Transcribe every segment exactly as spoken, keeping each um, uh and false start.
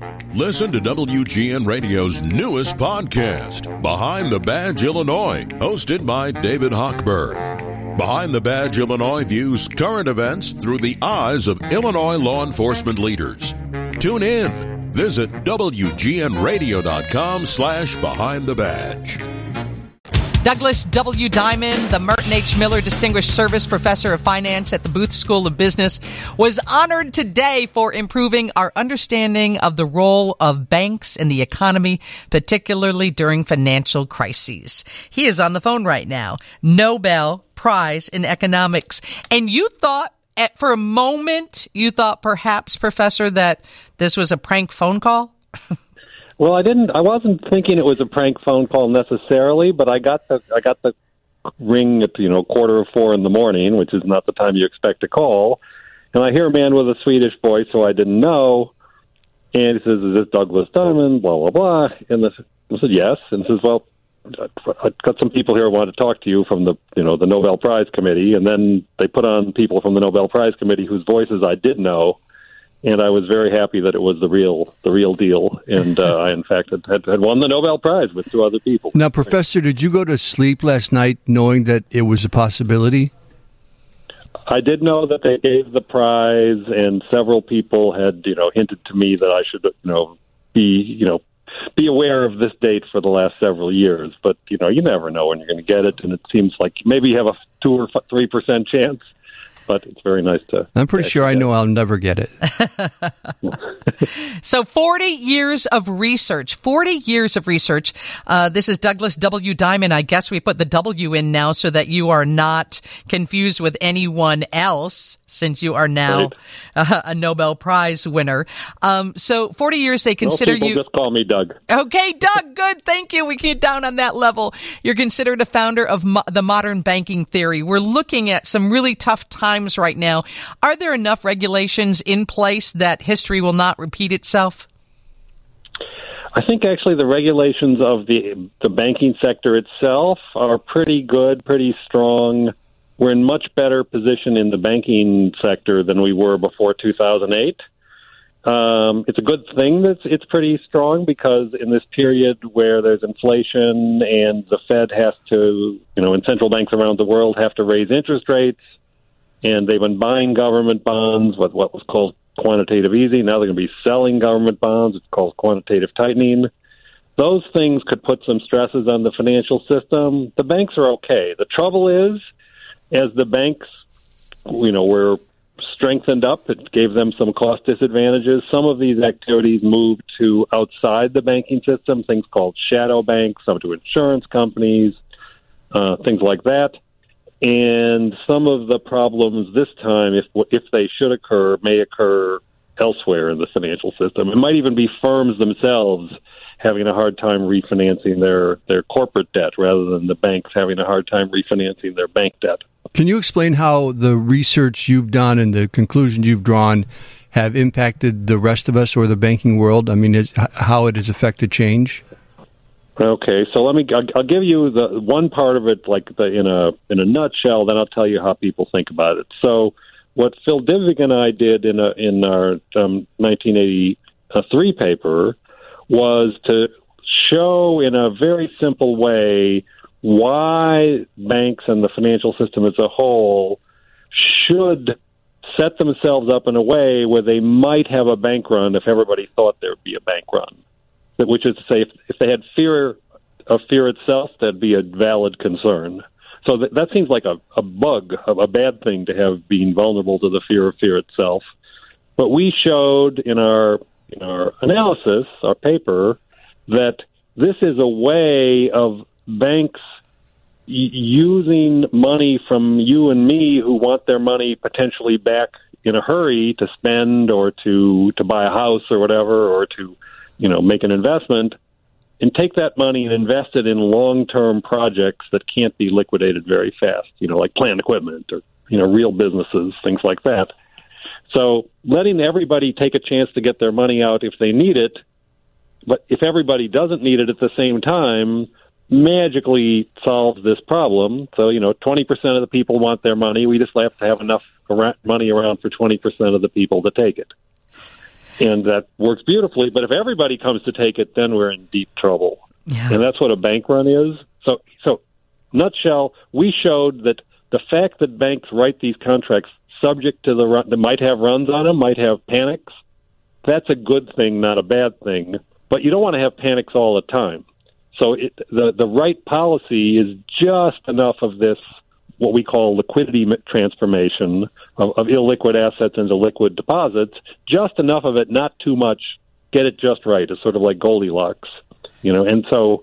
Listen to W G N Radio's newest podcast, Behind the Badge Illinois, hosted by David Hochberg. Behind the Badge Illinois views current events through the eyes of Illinois law enforcement leaders. Tune in. Visit W G N radio dot com slash behind the badge. Douglas W. Diamond, the Merton H. Miller Distinguished Service Professor of Finance at the Booth School of Business, was honored today for improving our understanding of the role of banks in the economy, particularly during financial crises. He is on the phone right now. Nobel Prize in Economics. And you thought, at, for a moment, you thought perhaps, Professor, that this was a prank phone call? Well, I didn't. I wasn't thinking it was a prank phone call necessarily, but I got the I got the ring at you know quarter of four in the morning, which is not the time you expect to call, and I hear a man with a Swedish voice who I didn't know, and he says, "Is this Douglas Diamond?" Blah blah blah, and I said yes, and says, "Well, I've got some people here who want to talk to you from the you know the Nobel Prize Committee," and then they put on people from the Nobel Prize Committee whose voices I did know. And I was very happy that it was the real, the real deal. And uh, I, in fact, had, had won the Nobel Prize with two other people. Now, Professor, did you go to sleep last night knowing that it was a possibility? I did know that they gave the prize, and several people had, you know, hinted to me that I should, you know, be, you know, be aware of this date for the last several years. But you know, you never know when you're going to get it, and it seems like maybe you have a two or three percent chance. But it's very nice to... I'm pretty sure I know I'll never get it. So forty years of research. forty years of research. Uh, this is Douglas W. Diamond. I guess we put the W in now so that you are not confused with anyone else, since you are now right. uh, a Nobel Prize winner. Um, so forty years they consider Most people you... just call me Doug. Okay, Doug, good. Thank you. We get down on that level. You're considered a founder of mo- the modern banking theory. We're looking at some really tough times right now. Are there enough regulations in place that history will not repeat itself? I think actually the regulations of the the banking sector itself are pretty good, pretty strong. We're in much better position in the banking sector than we were before two thousand eight. Um, it's a good thing that it's pretty strong, because in this period where there's inflation and the Fed has to, you know, and central banks around the world have to raise interest rates, and they've been buying government bonds with what was called quantitative easing. Now they're going to be selling government bonds. It's called quantitative tightening. Those things could put some stresses on the financial system. The banks are okay. The trouble is, as the banks, you know, were strengthened up, it gave them some cost disadvantages. Some of these activities moved to outside the banking system, things called shadow banks, some to insurance companies, uh, things like that. And some of the problems this time, if if they should occur, may occur elsewhere in the financial system. It might even be firms themselves having a hard time refinancing their, their corporate debt rather than the banks having a hard time refinancing their bank debt. Can you explain how the research you've done and the conclusions you've drawn have impacted the rest of us or the banking world? I mean, is, how it has affected change? Okay, so let me. I'll, I'll give you the one part of it, like the, in a in a nutshell. Then I'll tell you how people think about it. So, what Phil Dybvig and I did in a in our um, nineteen eighty-three paper was to show in a very simple way why banks and the financial system as a whole should set themselves up in a way where they might have a bank run if everybody thought there would be a bank run. Which is to say, if, if they had fear of fear itself, that'd be a valid concern. So that, that seems like a, a bug, a, a bad thing to have being vulnerable to the fear of fear itself. But we showed in our in our analysis, our paper, that this is a way of banks y- using money from you and me who want their money potentially back in a hurry to spend or to, to buy a house or whatever, or to you know, make an investment, and take that money and invest it in long-term projects that can't be liquidated very fast, you know, like plant equipment or, you know, real businesses, things like that. So letting everybody take a chance to get their money out if they need it, but if everybody doesn't need it at the same time, magically solves this problem. So, you know, twenty percent of the people want their money. We just have to have enough money around for twenty percent of the people to take it. And that works beautifully. But if everybody comes to take it, then we're in deep trouble. Yeah. And that's what a bank run is. So, so, nutshell, we showed that the fact that banks write these contracts subject to the run, that might have runs on them, might have panics, that's a good thing, not a bad thing. But you don't want to have panics all the time. So it, the the right policy is just enough of this, what we call liquidity transformation of, of illiquid assets into liquid deposits, just enough of it, not too much, get it just right. It's sort of like Goldilocks, you know. And so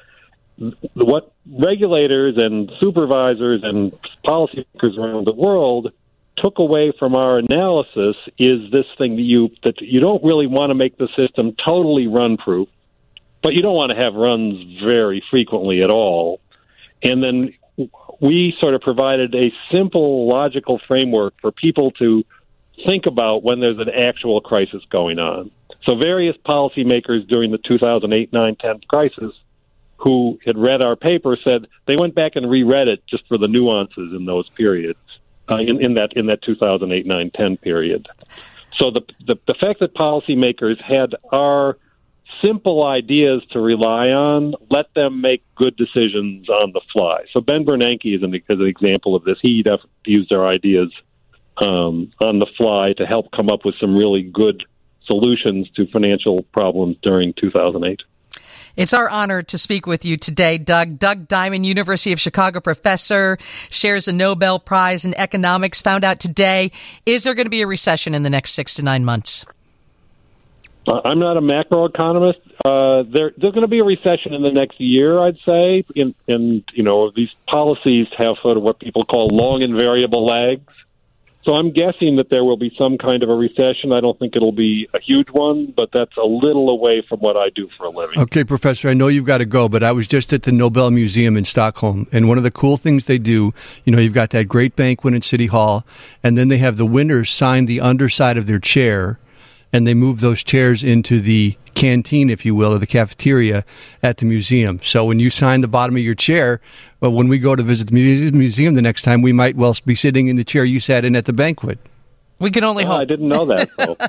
what regulators and supervisors and policymakers around the world took away from our analysis is this thing that you that you don't really want to make the system totally run-proof, but you don't want to have runs very frequently at all. And then we sort of provided a simple, logical framework for people to think about when there's an actual crisis going on. So various policymakers during the two thousand eight, nine, ten crisis who had read our paper said they went back and reread it just for the nuances in those periods, uh, in, in that in that two thousand eight, nine, ten period. So the, the the fact that policymakers had our simple ideas to rely on, let them make good decisions on the fly. So Ben Bernanke is an, is an example of this. He used our ideas um, on the fly to help come up with some really good solutions to financial problems during two thousand eight. It's our honor to speak with you today, Doug. Doug Diamond, University of Chicago professor, shares a Nobel Prize in economics, found out today. Is there going to be a recession in the next six to nine months? Uh, I'm not a macroeconomist. Uh, there, there's going to be a recession in the next year, I'd say. In, in, you know, these policies have sort of what people call long and variable lags. So I'm guessing that there will be some kind of a recession. I don't think it'll be a huge one, but that's a little away from what I do for a living. Okay, Professor, I know you've got to go, but I was just at the Nobel Museum in Stockholm, and one of the cool things they do, you know, you've got that great banquet in City Hall, and then they have the winners sign the underside of their chair, and they move those chairs into the canteen, if you will, or the cafeteria at the museum. So when you sign the bottom of your chair, well, when we go to visit the museum the next time, we might well be sitting in the chair you sat in at the banquet. We can only oh, hope. I didn't know that.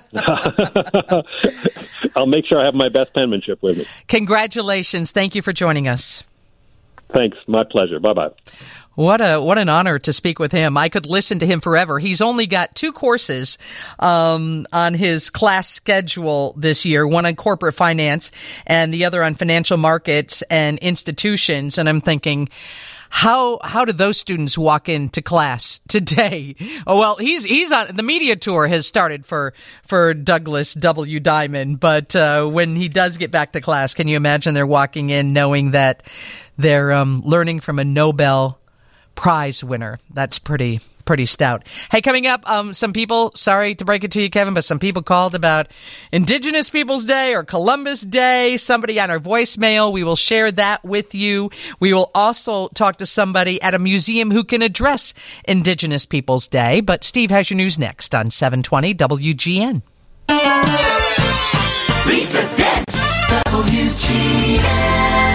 So. I'll make sure I have my best penmanship with me. Congratulations. Thank you for joining us. Thanks. My pleasure. Bye-bye. What a what an honor to speak with him. I could listen to him forever. He's only got two courses um, on his class schedule this year, one on corporate finance and the other on financial markets and institutions. And I'm thinking, how how did those students walk into class today? Oh, well, he's he's on the media tour has started for for Douglas W. Diamond, but uh, when he does get back to class, can you imagine they're walking in knowing that they're um, learning from a Nobel Prize winner? That's pretty pretty stout. Hey, coming up, um, some people, sorry to break it to you, Kevin, but some people called about Indigenous Peoples Day or Columbus Day. Somebody on our voicemail. We will share that with you. We will also talk to somebody at a museum who can address Indigenous Peoples Day. But Steve has your news next on seven twenty W G N. Lisa Dent, W G N.